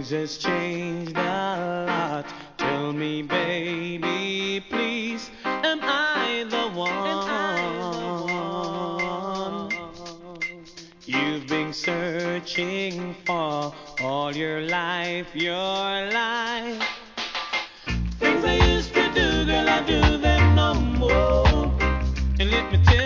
Things has changed a lot. Tell me, baby, please, am I the one you've been searching for all your life, your life? Things I used to do, girl, I do them no more. And let me tell